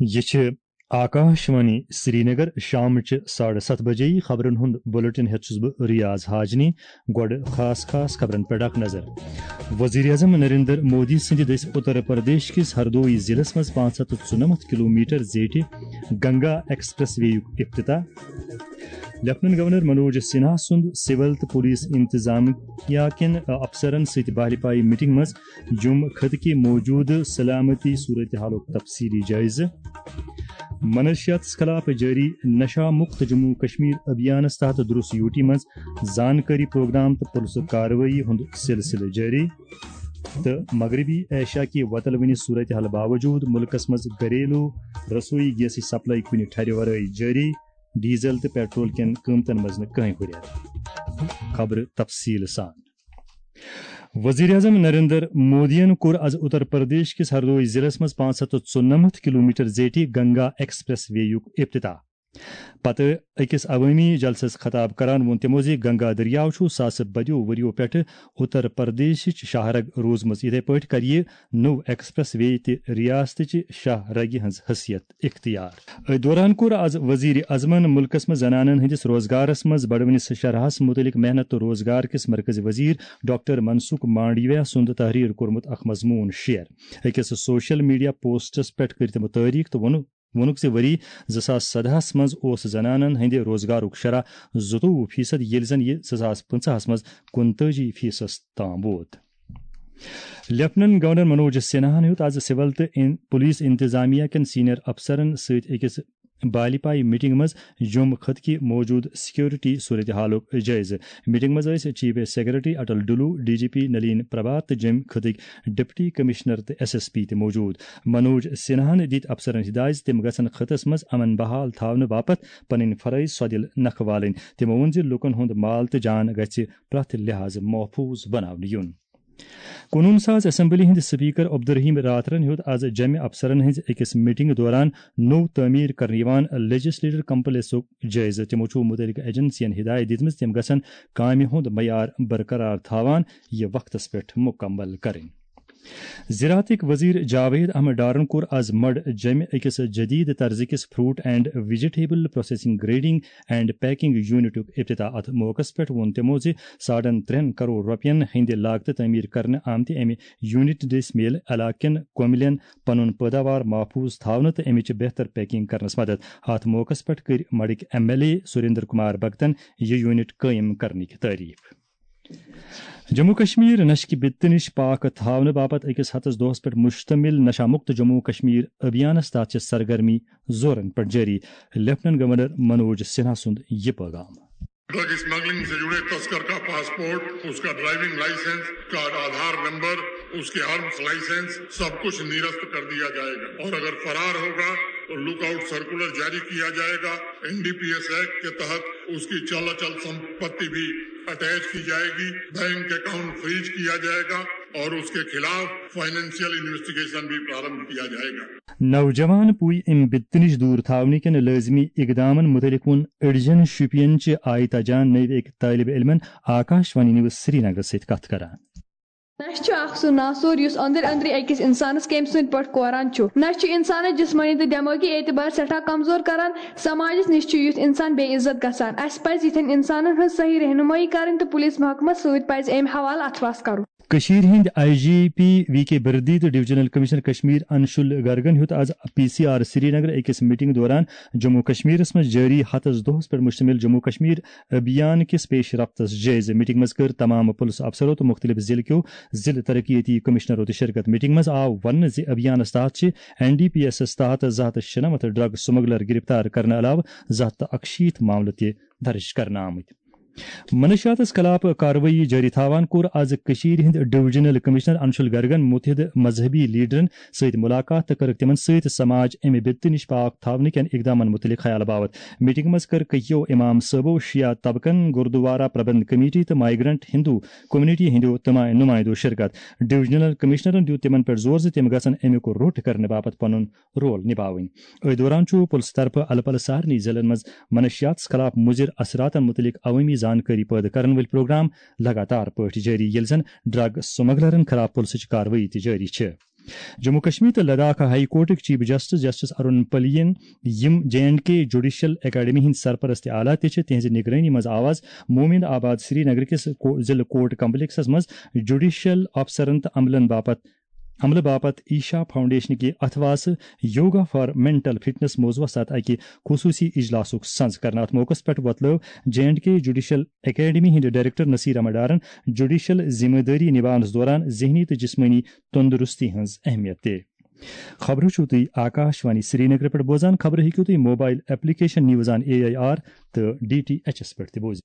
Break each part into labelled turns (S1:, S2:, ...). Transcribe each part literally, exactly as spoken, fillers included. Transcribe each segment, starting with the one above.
S1: یہ آکاش وانی سری نگر شام چہ ساڑھے ست بجے خبرن ہند بلٹن ہیت چھس بہ ریاض حاجنی گوڑ خاص خاص خبرن پہ اخ نظر. وزیر اعظم نریندر مودی سند دس اتر پردیش کس ہردوئی ضلع مز پانچ ہتھ ژُنمتھ کلو میٹر زیٹھ گنگا ایکسپریس وے یک افتتاح. لیفٹنٹ گورنر منوج سنہا سند سول تو پولیس انتظامیہ کن افسرن ست بہل پائی میٹنگ مز جم خطہ موجود سلامتی صورتحالک تفصیلی جائزہ. منشیات خلاف جاری نشہ مکت جموں کشمیر ابھیانس تحت درس یوٹی مز زانکاری پروگرام تو پلس کاروٲیی ہند سلسلہ جاری. تو مغربی ایشیا کی وتلونی صورتحال باوجود ملکس مز گھریلو رسوئی گیس سپلائی کن ٹھہر ورائے جاری. ڈیزل تو پیٹرول کن قیمتن مز کہیں ہریت. خبر تفصیل سان. وزیر اعظم نریندر مودین کور آز اتر پردیش کس ہردوئی ضلع مز پانچ ہتھ ژُنمتھ کلو میٹر زیٹھ گنگا ایکسپریس وے یک افتتاح. پتہ اکس عوامی جلسس خطاب کران وون تمو زِ گنگا دریاو چھُ ساس بدیو ؤریو پٮ۪ٹھ اتر پردیشٕچ شاہ رگ روزمٕژ. یِتھے پٲٹھۍ کر یہِ نوٚو ایکسپریس وے تہِ ریاستٕچہِ شاہ رگہِ ہٕنٛز حیثیت اختیار. أتھۍ دوران کوٚر آز وزیر اعظمن ملکس منٛز زنانن ہٕنٛدِس روزگارس منٛز بڑوٕنس شرحس متعلق محنت تہٕ روزگار کِس مرکزی وزیر ڈاکٹر منسوخ مانڈویا سُنٛد تحریر کوٚرمُت اکھ مضموٗن شیئر. أکِس سوشل میڈیا پوسٹس پٮ۪ٹھ کٔرۍ تِمو تٲریٖخ تہٕ ووٚنُکھ ووٚنُکھ زِ ؤری زٕ ساس سدہس منٛز اوس زنانن ہٕنٛدِ روزگارُک شرح زٕتووُہ فیصد ییٚلہِ زن یہِ زٕ ساس پٕنژہس منٛز کُنتٲجی فیصد تام ووت. لیفٹنٹ گورنر منوج سنہاہن ہیوٚت آز سول تہٕ پولیس انتظامیہ کٮ۪ن سینئر افسرن سۭتۍ أکِس بالہِ پایہِ میٹنگ منٛز جوم خطکہِ موجود سیکورٹی صورتحالُک جٲیزٕ. میٹنگ منٛز ٲسۍ chief secretary Atal Dulloo, D G P Nalin Prabhat تہٕ جوٚمۍ خطٕکۍ ڈپٹی کمشنر تہٕ ایس ایس پی تہِ موجود. منوج سنہاہن دِتۍ افسرن ہدایت تِم گژھن خطس منٛز امن بحال تھاونہٕ باپتھ پنٕنۍ فرٲیض سۄدِل نکھٕ والٕنۍ. تِمو ووٚن زِ لُکن ہُنٛد مال تہٕ جان گژھِ پرٛٮ۪تھ لحاظٕ محفوٗظ بناونہٕ یُن. قونوٗن ساز اسمبلی ہٕنٛدۍ سپیکر عبدالرحیم راتھرن ہیوٚت آز جمع افسرن ہٕنٛزِ أکِس میٹنگ دوران نوٚو تعمیٖر کرنہٕ یِوان لیجسلیٹر کمپلیکسُک جٲیزٕ. تِمو چھُ مُتعلقہٕ ایجنسین ہدایت دِژمٕژ تِم گژھن کامہِ ہُنٛد معیار برقرار تھاوان یہِ وقتس پٮ۪ٹھ مُکمل کرٕنۍ. زراعتٕکۍ وزیر جاوید احمد ڈارن کوٚر آز مڈ جمہِ أکِس جدید طرزٕکِس fruit and vegetable processing grading and packing یونٹُک افتتاح. اتھ موقعس پٮ۪ٹھ ووٚن تِمو زِ ساڑن ترٛٮ۪ن کروڑ رۄپین ہٕنٛدِ لاگتہٕ تعمیٖر کرنہٕ آمتہِ امہِ یونٹ دٔسۍ میلہِ علاقہٕ کٮ۪ن کوٚمِلٮ۪ن پنُن پٲداوار محفوٗظ تھاونہٕ تہٕ امِچ بہتر پیکنگ کرنس مدد. اتھ موقعس پٮ۪ٹھ کٔرۍ مڈٕکۍ M L A Surinder Kumar بھگتن یہِ یونٹ قٲیِم کرنٕکۍ تعریٖف. جموں کشمیر نشہٕ بِتہِ نِش پاک تھاونہٕ باپتھ أکِس ہفتس دۄہس پٮ۪ٹھ مُشتمل نشہ مُکت جموں کشمیر ابھیانس تحت چھِ سرگرمی زورن پٮ۪ٹھ جٲری. لیفٹنٹ گورنر منوج سنہا سُنٛد یہ پیغام.
S2: ڈرگ اسمگلنگ سے جڑے تسکر کا پاسپورٹ، اس کا ڈرائیونگ لائسنس کا آدھار نمبر، اس کے آرمز لائسنس سب کچھ نرست کر دیا جائے گا. اور اگر فرار ہوگا تو لک آؤٹ سرکولر جاری کیا جائے گا. N D P S act کے تحت اس کی چل اچل سمپتی بھی اٹیچ کی جائے گی. بینک اکاؤنٹ فریز کیا جائے گا اور اس کے خلاف فائنینشیل انویسٹیگیشن بھی پرارمبھ کیا جائے گا.
S1: نوجوان پوی ام بِتہِ نِش دوٗر تھاونہٕ کٮ۪ن لٲزمی اقدامن متعلق ووٚن أڈجن شُپین چہِ آیتا جان نٔوۍ أکۍ طٲلبہِ علمن آکاش وانی نِوٕز سری نگرس سۭتۍ کتھ کران.
S3: نشہ چھُ اکھ سُہ ناسور یُس أنٛدرۍ أنٛدرۍ أکِس اِنسانس کیٚمۍ سٕنٛدۍ پٲٹھۍ کوران چھُ. نشہ چھُ اِنسانس جسمٲنی تہٕ دٮ۪مٲغی اعتبار سٮ۪ٹھاہ کمزور کران. سماجس نِش چھُ یُتھ اِنسان بے عزت گژھان. اسہِ پزِ یِتھٮ۪ن اِنسانن ہٕنٛز صحیح رہنمٲیی کرٕنۍ تہٕ پُلیٖس محکمس سۭتۍ پزِ امہِ حوالہٕ اتھواس کرُن.
S1: کٔشیٖرِ ہٕنٛدۍ آی جی پی وی کے بردی تہٕ ڈویژنل کمشنر کشمیر انشل گرگن ہیوٚت آز پی سی آر سری نگر أکِس میٹنگ دوران جموں کشمیرس منٛز جٲری ہتس دۄہس پٮ۪ٹھ مُشتمل جموں کشمیر ابھیان کِس پیش رفتس جٲیزٕ. میٹنگ منٛز کٔر تمام پُلس افسرو تہٕ مُختٔلِف ضلعہٕ کیو ضلعہٕ ترقیٲتی کمشنرو تہِ شرکت. میٹنگ منٛز آو وننہٕ زِ ابھیانس تحت چھِ این ڈی پی ایسس تحت زٕ ہتھ شُنمتھ ڈرگ سمگلر گرفتار کرنہٕ علاوٕ زٕ ہتھ تہٕ اکشیٖتھ معاملہٕ تہِ درج کرنہٕ آمٕتۍ. منشیاتس خلاف کاروٲیی جٲری تھاوان کوٚر آز کٔشیٖرِ ہٕنٛدۍ ڈویژنل کمشنر انشل گرگن مُتحدٕ مذہبی لیڈرن سۭتۍ مُلاقات تہٕ کٔرٕکھ تِمن سۭتۍ سماج امہِ بِتہِ نِش پاک تھاونہٕ کٮ۪ن اقدامن مُتعلق خیال باوت. میٹنگ منٛز کٔر کٔکیو امام صٲبو، شِیا طبقن، گردوارا پربند کمیٹی تہٕ مائیگرنٹ ہندو کمیونٹی ہٕنٛدیو نُمایندو شرکت. ڈویژنل کمشنرن دیُت تِمن پٮ۪ٹھ زور زِ تِم گژھن امیُک روٚٹ کرنہٕ باپتھ پنُن رول نِباوٕنۍ. أتھۍ دوران چھُ پُلسہٕ طرفہٕ الہٕ پلہٕ سارنٕے ضلعن منٛز منشیاتس خلاف مُضِر اثراتن مُتعلق عوٲمی زانکٲری پٲدٕ کرن وٲلۍ پروگرام لگاتار پٲٹھۍ جٲری، ییٚلہِ زن ڈرگ سمگلرن خلاف پُلسٕچ کاروٲیی تہِ جٲری چھِ. جموں کشمیر تو لداخ ہائی کورٹک چیف جسٹس جسٹس ارون پلین یم J and K judicial academy ہند سرپرست اعلیٰ تہ تہذ نگرانی مز آواز مومن آباد سری نگر کس ضلع کورٹ کمپلیکسس مز جوڈیشل افسرن تو عملن باپت عملہ باپت ایشا فاؤنڈیشن کی اتواس یوگا فار مینٹل فٹنس موضوع سات اکہ خصوصی اجلاس سنز کرنا ات موقع پہ وتلو J and K judicial academy ہند ڈائریکٹر نصیر احمد ڈارن جوڈیشل ذمہ داری نبھانس دوران ذہنی تو جسمانی تندرستی ہز اہمیت تہ خبر چھو تھی آکاش وانی سری نگر پہ بوزان خبر ہیکو تھی mobile application news on A I R تو ڈی ٹی ایچ ایس پہ بوز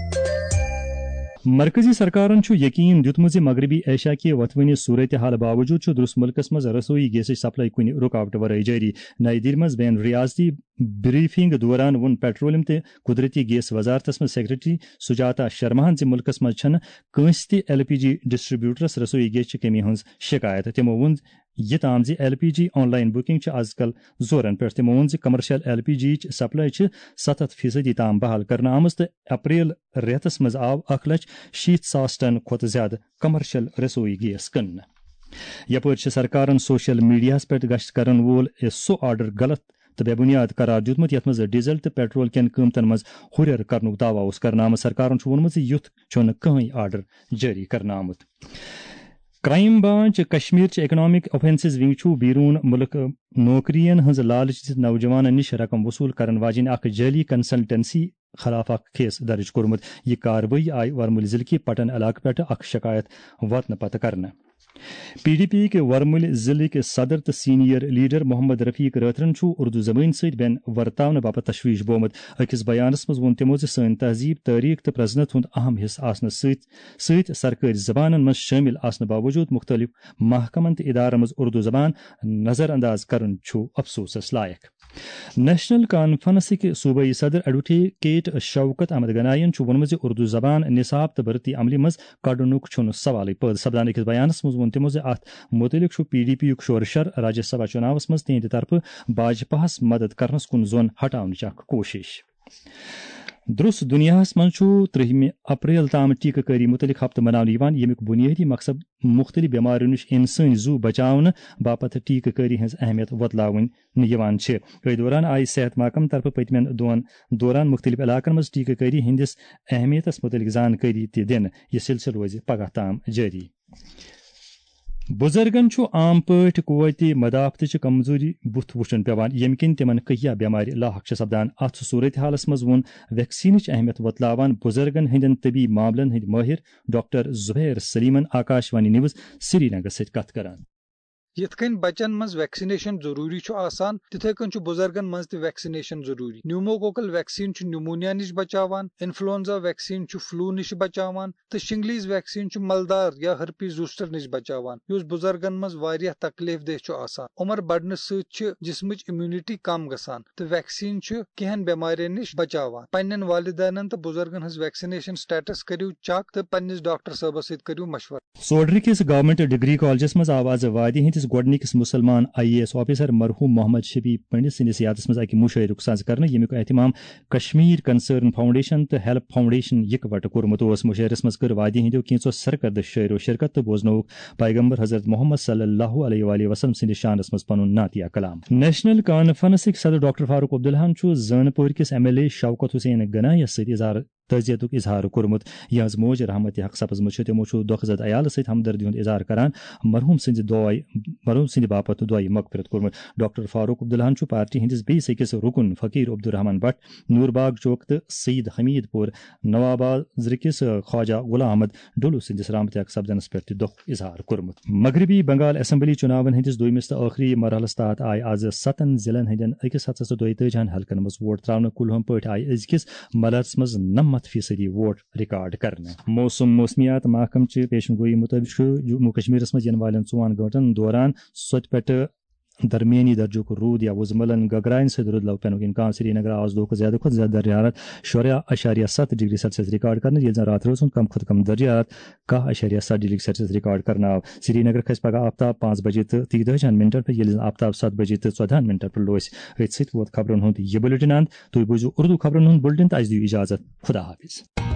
S1: مرکزی سرکارن یقین دیتمت مغربی ایشیا کہ وتونی صورت حال باوجود درست ملکس مز رسوئی گیس سپلائی کن رکاوٹ ورائے جاری نئی دہلی مز بین ریاستی بریفنگ دوران ون پیٹرولیم تو قدرتی گیس وزارتس مز سیکرٹری سجاتا شرماہن زِ ملکس مز چھنہ کٲنٛسہِ تہِ ایل پی جی ڈسٹریبیوٹرس رسوئی گیس چہ کمی ہز شکایت تمو وون یہ تام زِ L P G online booking آز کل زورن پہ تمو وون زِ commercial L P G supply ستھ ہتھ فیصدی تام بحال کرنا آمٕژ تہٕ اپریل ریتس مز آو اکھ لچھ شیت ساس ٹن کھۄتہٕ زیادٕ کمرشل رسوئی گیس کٕننہٕ یپٲرۍ سرکارن سوشل میڈیاہس پہ گشت کرن وول سُہ آرڈر غلط تو بے بنیاد قرار دیتمت یت مز ڈیزل تو پیٹرول کین قیمتن مز ہُریر کرنُک دعویٰ اوس کرنہٕ آمُت سرکارن چھُ ووٚنمُت زِ یُتھ چھُنہٕ کٕہٕنۍ آرڈر جٲری کرنہٕ آمُت کرائم برانچ کشمیر چہ اکنامک اوفینسز ونگ چھُ بیرون ملک نوکرین ہز لالچ دِتھ نوجوانن نش رقم وصول کرن واجن اخ جعلی کنسلٹنسی خلاف اخ کیس درج کورمت یہ کاروٲیی آئی ورمل ضلع کی پٹن علاقہ پہ اخ شکایت واتنہ پتہ کرنا پی ڈی پی کے ورمل ضلع کے صدر تو سینئر لیڈر محمد رفیق راترن اردو زبان ست بین ورتاؤن باپت تشویش بومت اکس بیانس مز وون تمو سن تہذیب تاریخ تو پرزنت ہند اہم حصہ آسن ست سرکاری زبانن مز شامل آسن باوجود مختلف محکمن تو ادارن مز اردو زبان نظر انداز کرن افسوسس لائق نیشنل کانفرنس کے صوبائی صدر ایڈوکیٹ شوکت احمد گنائین وونمت اردو زبان نصاب تو بھرتی عملی مز کڑنک سوال پید سپدان اکس بیانس مز وون تمو ات متعلق پی ڈی پی شور شر راجیہ سبھا چناوس مز تہند طرف باجپاہس مدد کرنس کن زون ہٹاونچ اخ کوشش درست دنیاہس من ترہم اپریل تام ٹیکہ کاری متعلق ہفتہ مناونہ یمیک بنیادی مقصد مختلف بیماریوں نش انسانی زو بچاؤن باپت ٹیکہ کاری ہز اہمیت وتلاون اتھ دوران آئی صحت محکمہ طرف پتمن دون دوران مختلف علاقن مز ٹیکہ کاری ہندس اہمیتس متعلق زانکاری تہ دن یہ سلسلہ روز پگہ تام جاری بزرگن عام پٲٹھۍ قوتی مدافتٕچ کمزوری بُتھ وٕچھُن پیوان ییٚمہِ کِنۍ تِمن کہیا بٮ۪مارِ لاحق چھِ سپدان اتھ صورت حالس منٛز ووٚن ویکسیٖنٕچ اہمیت وتلاوان بزرگن ہٕنٛدٮ۪ن طبی معاملن ہٕنٛدۍ مٲہر ڈاکٹر زبیر سلیمن آکاشوانی نِوٕز سری نگر سۭتۍ کتھ کران
S4: یتھ کن بچن مز ویکسنیشن ضروری آسان تتھے کن بزرگن مز تہ ویکسنیشن ضروری نیوموکوکل ویکسین نیومونیا نش بچاوان انفلونزا ویکسین فلو نش بچاوان تو شنگلیز ویکسین ملدار یا ہرپی زوسٹر نش بچاوان یس بزرگن مز واریاہ تکلیف دہ آسان عمر بڑھنے ست جسمچ امیونٹی کم گژھان تو ویکسین کینہن بیمارین نش بچاوان پنن والدینن تو بزرگن ہز ویکسنیشن سٹیٹس کرو چیک تو پنس ڈاکٹر صاحبس ست کرو مشورہ
S1: سوڈری کس گورنمنٹ ڈگری کالجس مز آواز وادی ہندس گۄڈنِکِس مُسلمان آئی اے ایس آفیسر مرحوم محمد شفیع پنڈت سندس یادس مز اکہ مشاعرک ساز کرنا یمیک اہتمام کشمیر کنسرن فاؤنڈیشن تو ہیلپ فاؤنڈیشن یکوٹہ کورمت اس مشاعرس مز کر وادی ہندو کینژو سرکردہ شاعرو شرکت تو بوزنوک پیغمبر حضرت محمد صلی اللہ علیہ وآلہ وسلم سندس شانس مز پنن نعتیہ کلام نیشنل کانفرنسک صدر ڈاکٹر فاروق عبداللہ زان پور کس ایم ایل اے شوکت حسین گنائیس ست اظہار تعزیت اظہار کورمت یہز موج رحمت حق سپزمت تمو دۄہ زد عیال ست ہمدردی ہند اظہار کران مرحوم سند دعائے مرحوم سند باپت دعائے مغفرت کورمت ڈاکٹر فاروق عبداللہ پارٹی ہندس بیس أکس رکن فقیر عبدالرحمان بٹ نور باغ چوک تو سعید حمید پور نوابازر کس خواجہ غلام احمد ڈولو سندس رحمت حق سپدنس پہ دکھ اظہار کورمت مغربی بنگال اسمبلی چناون ہندس دویمس تو آخری مرحلس تحت آئی آز ستن ضلعن ہندین أکس ہتس تو دۄیتٲجی حلقن مز ووٹ تراؤن کلہم پٲٹھۍ آئی أزکس مرحلس مز نمت فیصدی ووٹ ریکارڈ کرنے موسم موسمیات محکم چہ پیشن گوئی مطابق جموں کشمیر مز ین والن ژوہن گنٹن دوران سوت پہ درمیانی درجک رود یا وزملن گگرائن ست رود لو پینک امکان سری نگر آز دہ زیادہ کھت زیادہ درجہ حرارت شراہ اشاریہ ست ڈگری سیلسیس ریکارڈ کرنے یل زن رات روز کم کھت کم درجہ حرارت کاہ اشاریہ ست ڈگری سیلسیس ریکارڈ کرنا آو سری نگر کھس پگہ آفتاب پانچ بجے تو تیتٲجہن منٹن پہ یل زن آفتاب ست بجے تو ژۄدہن منٹن پہ لوس ات ست ووت خبرن ہند یہ بلٹن اند تھی بوزو اردو خبرن ہند بلٹن تو اس دیو اجازت خدا حافظ.